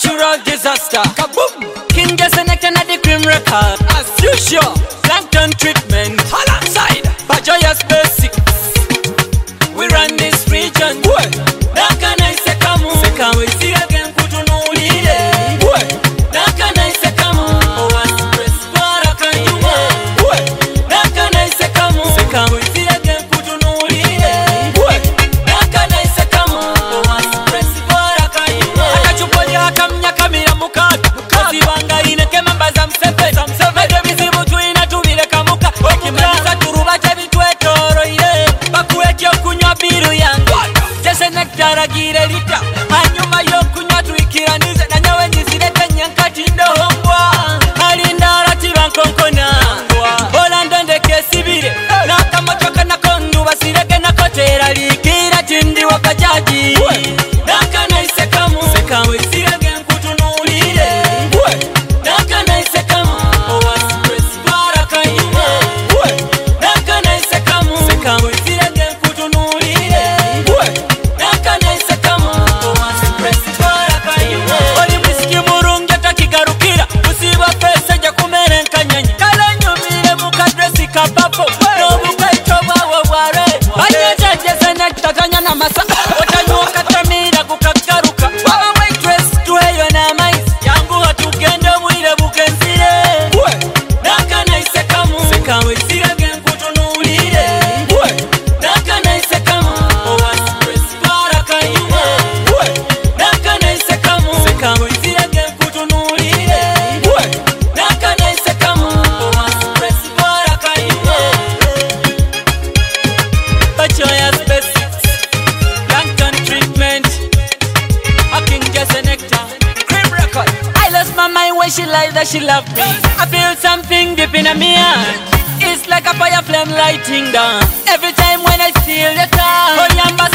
natural disaster. Kaboom! King just a neck and the cream record. As usual, plankton treatment. Alongside Bajoya's basics. We run this region. Boy, nakana isekamu. Sekamu isi again kutunulile. Boy, nakana isekamu. Oasi press para kanyuma. Boy, nakana isekamu. Sekamu isi again kutunulile. Boy, nakana isekamu. Oasi press para kanyuma. Akachupoja hakamnya kamira mukadu. Kazibanga ineke mambaza msepe. Mede mizimu tuina tubile kamuka. Okimaliza turubache bitwetoro ile. Bakuwekyo kunywa biru yangu. Jese nektara gire lita. Hanyuma yo kunywa tuikiranize. Na nyawe nizilete nyankati ndohongwa. Halindara tiba nkonkona. Ola ndonde kesibire. Naka motoka na kondu basirege na kotera likira chindi wakajaji. Naka na isekamu. Sekamu isirege nkutunulile. Naka na isekamu. Oasi press para kanyuma. Naka na isekamu. Sekamu isirege nkutunulile. Naka na isekamu. Oasi press para kanyuma. Oli mwisiki murungi atakigarukira. Usiba pesa ja kumere nkanyanyi. Kala nyumire mukadresi kabapo. Nobuka itoba waware. Banyeja jese nektatanya na masa. Watanyuwa katamira kukagaruka. Wawa waitress tuheyo na mais. Yangu hatugende mwire bukenzire. Naka na isekamu. Sekamu isirege nkutunulile. Naka na isekamu. Oasi press para kanyuma. Naka na isekamu. Sekamu isirege nkutunulile. Naka na isekamu. Oasi press para kanyuma. Bajoya's basics. Plankton treatment. A king just a nectar. Cream record. I lost my mind when she lied that she loved me. I feel something deep in me heart. It's like a fire flame lighting down. Every time when I feel the touch. Oh, yamba